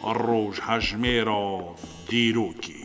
روژ هجمه را دیروکی.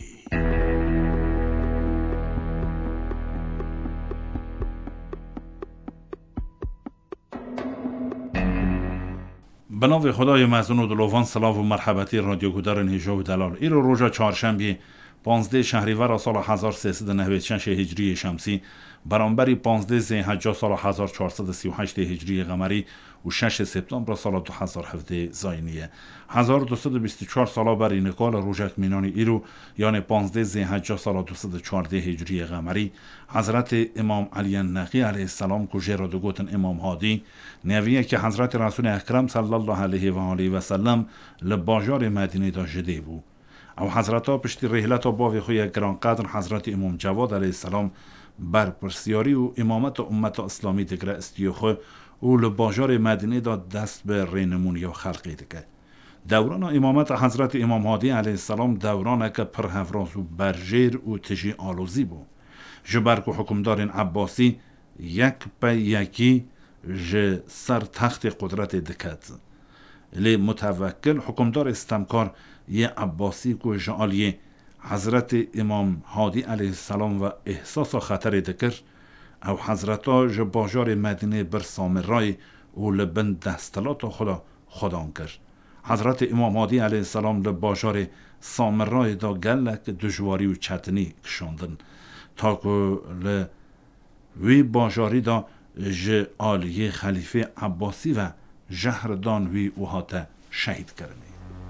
به نام خدای مزون و دلوان، سلام و مرحبتی رادیو گودار نیجا و دلال. ایرو روژا چهارشنبه 15 شهریور سال 1396 هجری شمسی برانبری 15 ذی‌حجه سال 1438 هجری قمری و 6 سپتامبر سال 2017 زاینیه 1224 سال بر اینکال روژک مینان ایرو یعنی 15 ذی‌حجه سال 214 هجری قمری حضرت امام علی نقی علیه السلام کجه را دو گوتن امام هادی نویه که حضرت رسول اکرم صلی الله علیه و آله و سلم لباجار مدینه دا جده بود. او حضرت ها پشتی رحلت و باوی خوی گران قدر حضرت امام جواد علیه السلام بر پرسیاری و امامت امت اسلامی دگر استیوخه او لباجار مدینه دا دست به رینمونی و خلقی دکه. دوران امامت حضرت امام هادی علیه السلام دوران که پر هفراز و برجیر و تجی آلوزی بود. جبرک و حکمدار عباسی یک پی یکی ج سر تخت قدرت دکت. لی متوکل حکمدار استمکار یه عباسی که جعالیه حضرت امام هادی علیه السلام و احساس خطر دکر او حضرت ها جباجار مدینه بر سامرای و لبن دستلات خدا کرد. حضرت امام هادی علیه السلام لباجار سامرای دا گلک دجواری و چتنی کشاندن تا که وی باجاری دا جعالیه خلیفه عباسی و جهردان وی وحاته شهید کرده.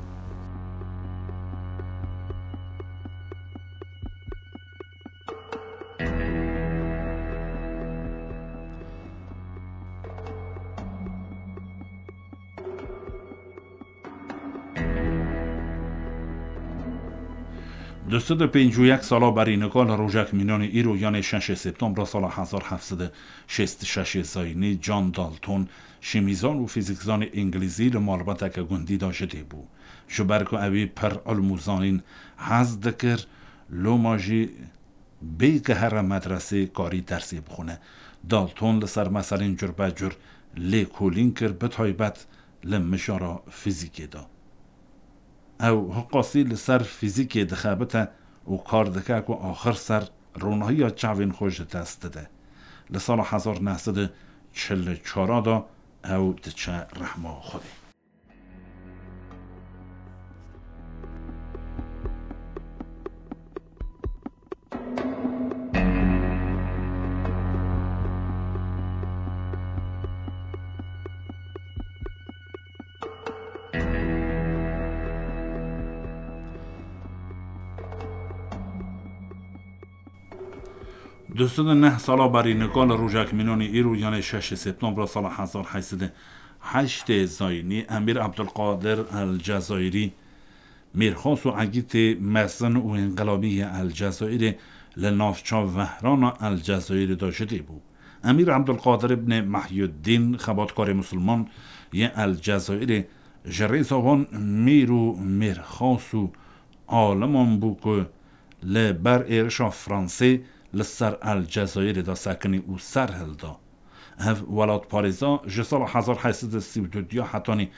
دوستد 51 سالا بر اینکال روژک مینان ایرو یعنی 6 سپتامبر سال 1766 زاینی جان دالتون شیمیزان و فیزیکزان انگلیزی لمالبت که گندی داشته بود. شبرک و اوی پر علموزانین حز دکر لوماجی بی که هر مدرسه کاری درسی بخونه. دالتون لسر مسئلین جر بجر لیکولین کر بتایبت لمشارا فیزیکی دا. او حقاسی لسر فیزیکی دخابته و کار دکه که آخر سر رونهی چاوین خوش دست ده. لسال 1944 دا او دچه رحمه خوده. دوستان 9 سالا بر اینکال روژک مینان ایرو یعنی 6 سپتامبر سال 1808 زاینی امیر عبدالقادر الجزایری میرخواست و عگیت مرسن و انقلابی الجزایر لنافچا وهران الجزایر داشته بود. امیر عبدالقادر ابن محی الدین خباتکار مسلمان یه الجزایر جریزاوان میرو میرخواست و عالمان بود که لبر ایرشا فرانسه لسر الجزایر دا سکنی او سر هل دا. هف ولاد پاریزا جسال 1832 حتانی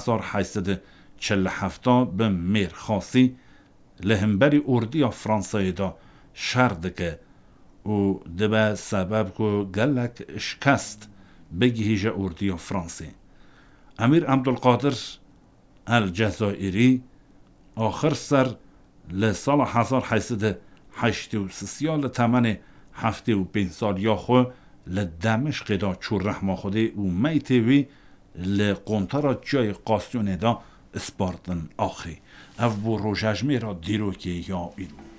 1847 به میرخاصی لهمبری اردی فرانسای دا شردکه و دبه سبب که گلک شکست بگی هیجه اردی فرانسی. امیر عبدالقادر الجزائری آخر سر لسال 1883 لتمن 75 سال یا خو لدمشق دا چور رحمه خوده و میتوی لقنطه جای قاسیون دا اسپاردن آخری او بو روژجمه را دیرو که یا ایرو